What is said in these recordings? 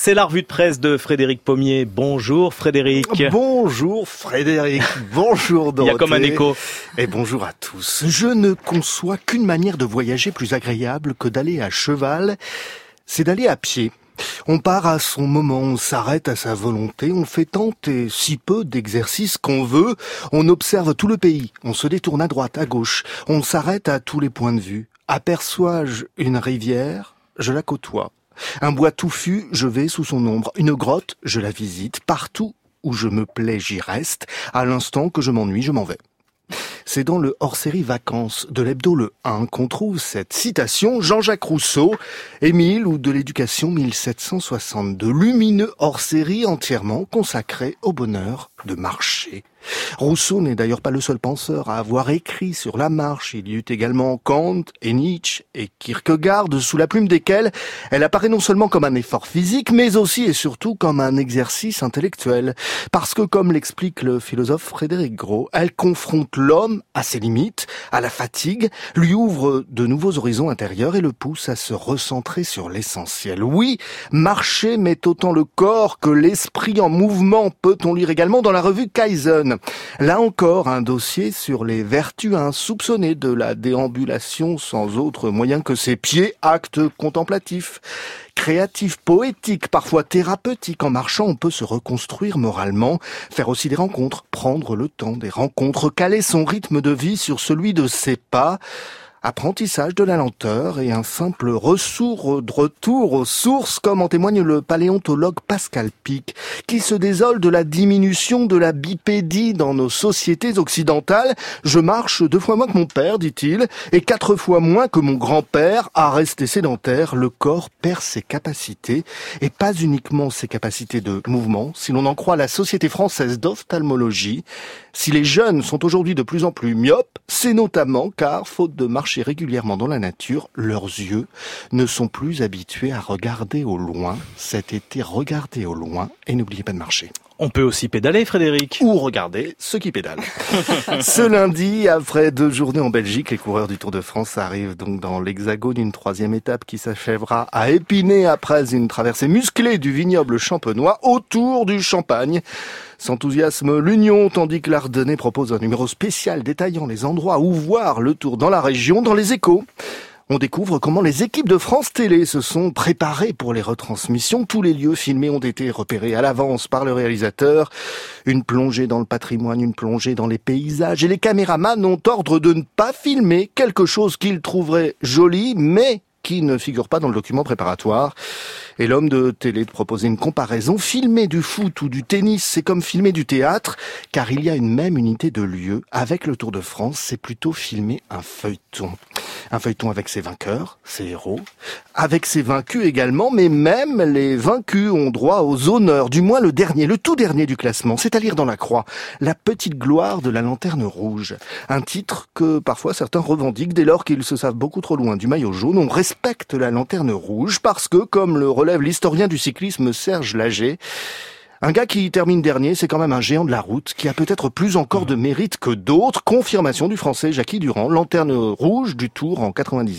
C'est la revue de presse de Frédéric Pommier. Bonjour Frédéric. Bonjour Frédéric, bonjour Dorothée. Il y a comme un écho. Et bonjour à tous. Je ne conçois qu'une manière de voyager plus agréable que d'aller à cheval, c'est d'aller à pied. On part à son moment, on s'arrête à sa volonté, on fait tant et si peu d'exercices qu'on veut, on observe tout le pays, on se détourne à droite, à gauche, on s'arrête à tous les points de vue. Aperçois-je une rivière, je la côtoie. Un bois touffu, je vais sous son ombre. Une grotte, je la visite. Partout où je me plais, j'y reste. À l'instant que je m'ennuie, je m'en vais. C'est dans le hors-série Vacances de l'hebdo Le 1 qu'on trouve cette citation. Jean-Jacques Rousseau, Émile ou de l'éducation 1762. Lumineux hors-série entièrement consacré au bonheur de marcher. Rousseau n'est d'ailleurs pas le seul penseur à avoir écrit sur la marche. Il y eut également Kant et Nietzsche et Kierkegaard, sous la plume desquels elle apparaît non seulement comme un effort physique, mais aussi et surtout comme un exercice intellectuel. Parce que, comme l'explique le philosophe Frédéric Gros, elle confronte l'homme à ses limites, à la fatigue, lui ouvre de nouveaux horizons intérieurs et le pousse à se recentrer sur l'essentiel. Oui, marcher met autant le corps que l'esprit en mouvement, peut-on lire également dans la revue Kaizen. Là encore, un dossier sur les vertus insoupçonnées de la déambulation sans autre moyen que ses pieds, acte contemplatif. Créatif, poétique, parfois thérapeutique. En marchant, on peut se reconstruire moralement, faire aussi des rencontres, prendre le temps des rencontres, caler son rythme de vie sur celui de ses pas. Apprentissage de la lenteur et un simple retour aux sources, comme en témoigne le paléontologue Pascal Pic, qui se désole de la diminution de la bipédie dans nos sociétés occidentales. Je marche 2 fois moins que mon père, dit-il, et 4 fois moins que mon grand-père. À rester sédentaire, le corps perd ses capacités, et pas uniquement ses capacités de mouvement, si l'on en croit la Société française d'ophtalmologie. Si les jeunes sont aujourd'hui de plus en plus myopes, c'est notamment car, faute de marcher régulièrement dans la nature, leurs yeux ne sont plus habitués à regarder au loin. Cet été, regardez au loin et n'oubliez pas de marcher. On peut aussi pédaler, Frédéric. Ou regarder ceux qui pédalent. Ce lundi, après 2 journées en Belgique, les coureurs du Tour de France arrivent donc dans l'Hexagone, une 3e étape qui s'achèvera à Épinay après une traversée musclée du vignoble champenois autour du Champagne. S'enthousiasme l'Union, tandis que l'Ardennais propose un numéro spécial détaillant les endroits où voir le Tour dans la région. Dans les Échos, on découvre comment les équipes de France Télé se sont préparées pour les retransmissions. Tous les lieux filmés ont été repérés à l'avance par le réalisateur. Une plongée dans le patrimoine, une plongée dans les paysages. Et les caméramans ont ordre de ne pas filmer quelque chose qu'ils trouveraient joli, mais qui ne figure pas dans le document préparatoire. Et l'homme de télé de proposer une comparaison. Filmer du foot ou du tennis, c'est comme filmer du théâtre, car il y a une même unité de lieu. Avec le Tour de France, c'est plutôt filmer un feuilleton. Un feuilleton avec ses vainqueurs, ses héros, avec ses vaincus également, mais même les vaincus ont droit aux honneurs, du moins le dernier, le tout dernier du classement. C'est à lire dans la Croix, la petite gloire de la lanterne rouge. Un titre que parfois certains revendiquent dès lors qu'ils se savent beaucoup trop loin du maillot jaune. On respecte la lanterne rouge parce que, comme le relève l'historien du cyclisme Serge Laget, un gars qui termine dernier, c'est quand même un géant de la route, qui a peut-être plus encore de mérite que d'autres. Confirmation du français Jackie Durand, lanterne rouge du Tour en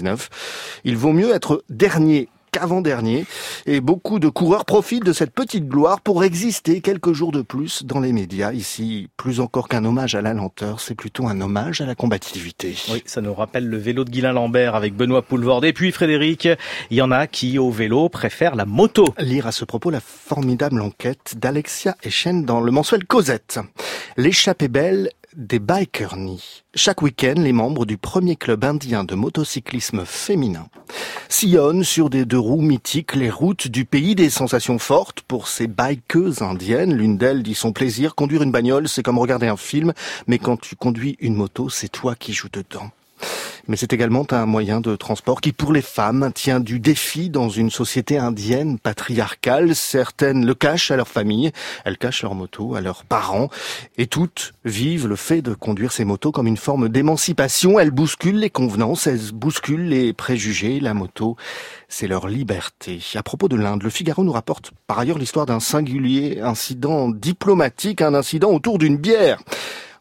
99. Il vaut mieux être dernier qu'avant-dernier, et beaucoup de coureurs profitent de cette petite gloire pour exister quelques jours de plus dans les médias. Ici, plus encore qu'un hommage à la lenteur, c'est plutôt un hommage à la combativité. Oui, ça nous rappelle le vélo de Guylain Lambert avec Benoît Poulvorde. Et puis Frédéric, il y en a qui au vélo préfèrent la moto. Lire à ce propos la formidable enquête d'Alexia Echen dans le mensuel Cosette. L'échappée belle des Bikernies. Chaque week-end, les membres du premier club indien de motocyclisme féminin sillonnent sur des 2 roues mythiques les routes du pays des sensations fortes pour ces bikeuses indiennes. L'une d'elles dit son plaisir: conduire une bagnole, c'est comme regarder un film, mais quand tu conduis une moto, c'est toi qui joues dedans. Mais c'est également un moyen de transport qui, pour les femmes, tient du défi dans une société indienne patriarcale. Certaines le cachent à leur famille, elles cachent leur moto à leurs parents, et toutes vivent le fait de conduire ces motos comme une forme d'émancipation. Elles bousculent les convenances, elles bousculent les préjugés. La moto, c'est leur liberté. À propos de l'Inde, le Figaro nous rapporte par ailleurs l'histoire d'un singulier incident diplomatique, un incident autour d'une bière.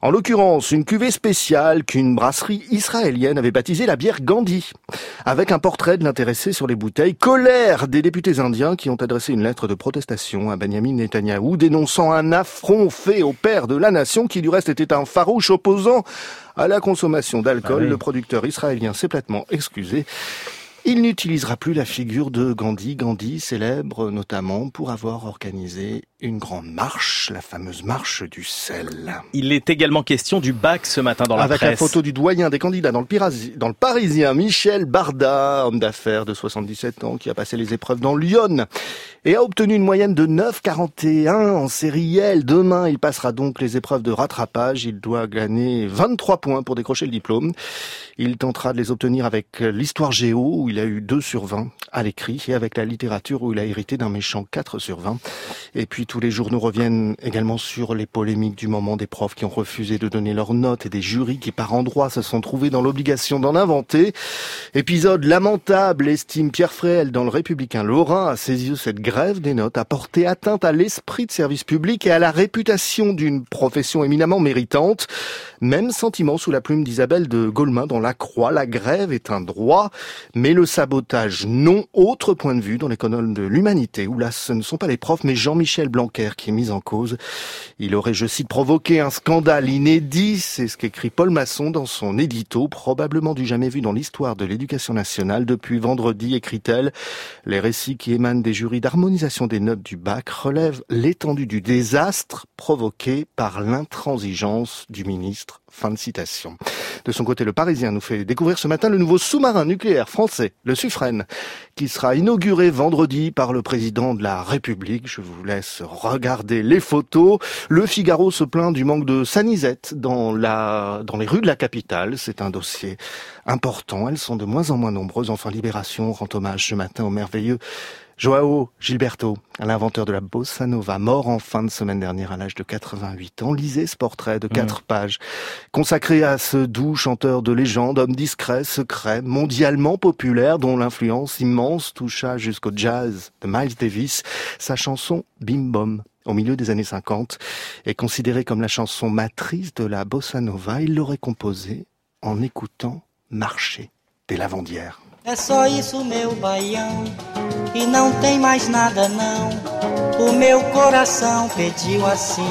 En l'occurrence, une cuvée spéciale qu'une brasserie israélienne avait baptisée la bière Gandhi, avec un portrait de l'intéressé sur les bouteilles. Colère des députés indiens qui ont adressé une lettre de protestation à Benjamin Netanyahou, dénonçant un affront fait au père de la nation, qui du reste était un farouche opposant à la consommation d'alcool. Ah oui. Le producteur israélien s'est platement excusé. Il n'utilisera plus la figure de Gandhi. Gandhi, célèbre notamment pour avoir organisé une grande marche, la fameuse marche du sel. Il est également question du bac ce matin dans la Avec presse. la photo du doyen des candidats dans le Parisien, Michel Barda, homme d'affaires de 77 ans, qui a passé les épreuves dans Lyon et a obtenu une moyenne de 9,41 en série L. Demain, il passera donc les épreuves de rattrapage. Il doit gagner 23 points pour décrocher le diplôme. Il tentera de les obtenir avec l'histoire géo, où il a eu 2 sur 20 à l'écrit, et avec la littérature, où il a hérité d'un méchant 4 sur 20. Et puis tous les journaux reviennent également sur les polémiques du moment, des profs qui ont refusé de donner leurs notes et des jurys qui par endroits se sont trouvés dans l'obligation d'en inventer. Épisode lamentable, estime Pierre Fréhel dans le Républicain Lorrain. À ses yeux, cette grève des notes a porté atteinte à l'esprit de service public et à la réputation d'une profession éminemment méritante. Même sentiment sous la plume d'Isabelle de Golemin dans La Croix. La grève est un droit, mais le sabotage non. Autre point de vue dans les colonnes de l'Humanité, où là ce ne sont pas les profs mais Jean-Michel Blanquer qui est mis en cause. Il aurait, je cite, provoqué un scandale inédit. C'est ce qu'écrit Paul Masson dans son édito, probablement du jamais vu dans l'histoire de l'éducation nationale. Depuis vendredi, écrit-elle, les récits qui émanent des jurys d'harmonisation des notes du bac relèvent l'étendue du désastre provoqué par l'intransigeance du ministre. Fin de citation. De son côté, le Parisien nous fait découvrir ce matin le nouveau sous-marin nucléaire français, le Suffren, qui sera inauguré vendredi par le président de la République. Je vous laisse regarder les photos. Le Figaro se plaint du manque de sanisettes dans les rues de la capitale. C'est un dossier important. Elles sont de moins en moins nombreuses. Enfin, Libération rend hommage ce matin au merveilleux Joao Gilberto, l'inventeur de la bossa nova, mort en fin de semaine dernière à l'âge de 88 ans. Lisez ce portrait de 4 pages, consacré à ce doux chanteur de légende, homme discret, secret, mondialement populaire, dont l'influence immense toucha jusqu'au jazz de Miles Davis. Sa chanson Bim Bom, au milieu des années 50, est considérée comme la chanson matrice de la bossa nova. Il l'aurait composée en écoutant marcher des lavandières. É só isso, meu baião, e não tem mais nada não. O meu coração pediu assim,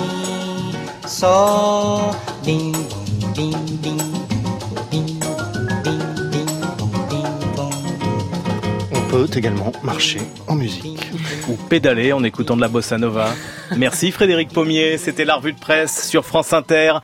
só bim bom, bim bim bim bim bim bim bom. On peut également marcher en musique. Ou pédaler en écoutant de la bossa nova. Merci Frédéric Pommier, c'était la revue de presse sur France Inter.